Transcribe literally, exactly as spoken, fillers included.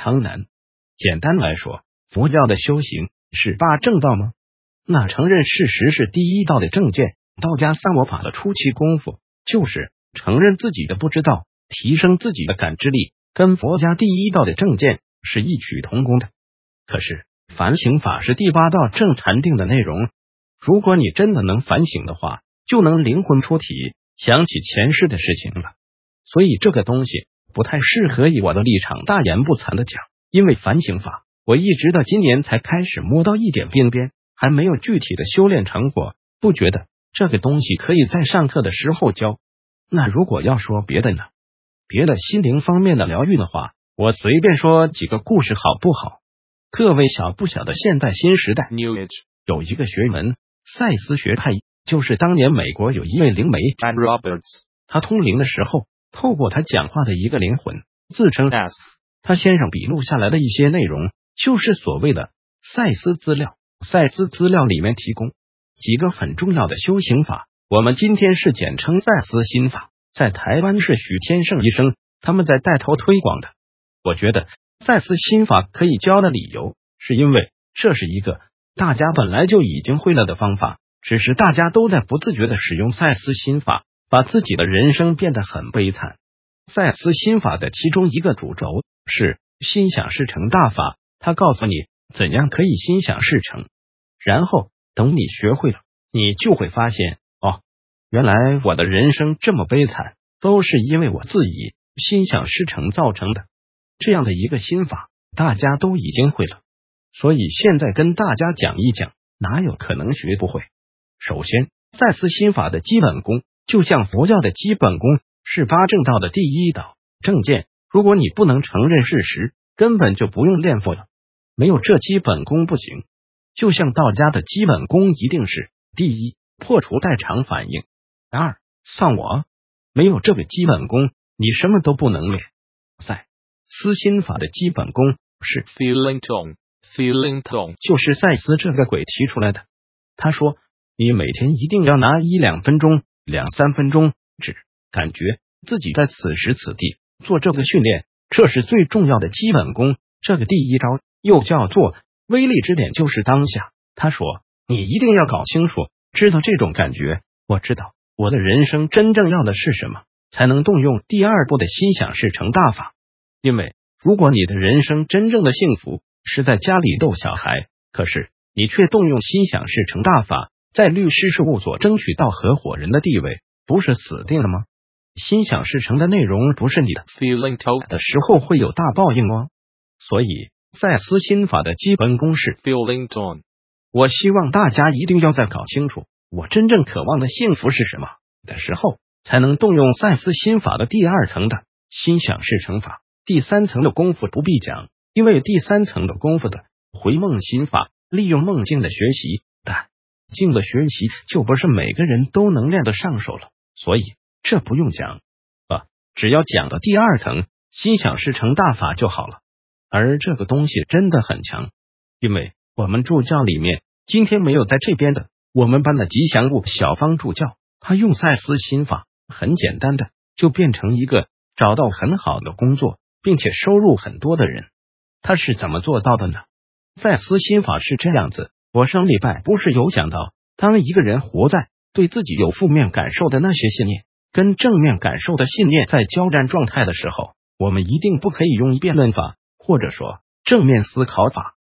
常难。简单来说，佛教的修行是八正道吗？那承认事实是第一道的正见。道家三我法的初期功夫，就是承认自己的不知道，提升自己的感知力，跟佛家第一道的正见是异曲同工的。可是反省法是第八道正禅定的内容，如果你真的能反省的话，就能灵魂出体，想起前世的事情了。所以这个东西不太适合以我的立场大言不惭的讲，因为反省法我一直到今年才开始摸到一点边边，还没有具体的修炼成果，不觉得这个东西可以在上课的时候教。那如果要说别的呢？别的心灵方面的疗愈的话，我随便说几个故事好不好？各位晓不晓得现代新时代 New Age 有一个学门赛斯学派，就是当年美国有一位灵媒 John Roberts， 他通灵的时候透过他讲话的一个灵魂自称 S， 他先生笔录下来的一些内容就是所谓的赛斯资料。赛斯资料里面提供几个很重要的修行法，我们今天是简称赛斯心法，在台湾是许天胜医生他们在带头推广的。我觉得赛斯心法可以教的理由，是因为这是一个大家本来就已经会了的方法，只是大家都在不自觉的使用赛斯心法，把自己的人生变得很悲惨。赛斯心法的其中一个主轴是心想事成大法，它告诉你怎样可以心想事成，然后等你学会了，你就会发现，哦，原来我的人生这么悲惨，都是因为我自己心想事成造成的。这样的一个心法大家都已经会了，所以现在跟大家讲一讲，哪有可能学不会。首先，赛斯心法的基本功就像佛教的基本功是八正道的第一道正见，如果你不能承认事实，根本就不用练佛了，没有这基本功不行。就像道家的基本功一定是第一，破除代偿反应；二，丧我。没有这个基本功，你什么都不能练。赛斯心法的基本功是 feeling tone， feeling tone 就是赛斯这个鬼提出来的。他说，你每天一定要拿一两分钟、两三分钟，只感觉自己在此时此地做这个训练，这是最重要的基本功。这个第一招又叫做威力之点，就是当下。他说，你一定要搞清楚，知道这种感觉，我知道我的人生真正要的是什么，才能动用第二步的心想事成大法。因为如果你的人生真正的幸福是在家里逗小孩，可是你却动用心想事成大法，在律师事务所争取到合伙人的地位，不是死定了吗？心想事成的内容不是你的 feeling tone 的时候会有大报应哦。所以赛斯心法的基本功是 feeling tone。 我希望大家一定要在搞清楚我真正渴望的幸福是什么的时候，才能动用赛斯心法的第二层的心想事成法。第三层的功夫不必讲，因为第三层的功夫的回梦心法，利用梦境的学习，但境的学习就不是每个人都能练得上手了，所以这不用讲啊，只要讲到第二层心想事成大法就好了。而这个东西真的很强，因为我们助教里面今天没有在这边的我们班的吉祥物小芳助教，他用赛斯心法很简单的就变成一个找到很好的工作并且收入很多的人。他是怎么做到的呢？赛斯心法是这样子，我上礼拜不是有讲到，当一个人活在对自己有负面感受的那些信念跟正面感受的信念在交战状态的时候，我们一定不可以用辩论法或者说正面思考法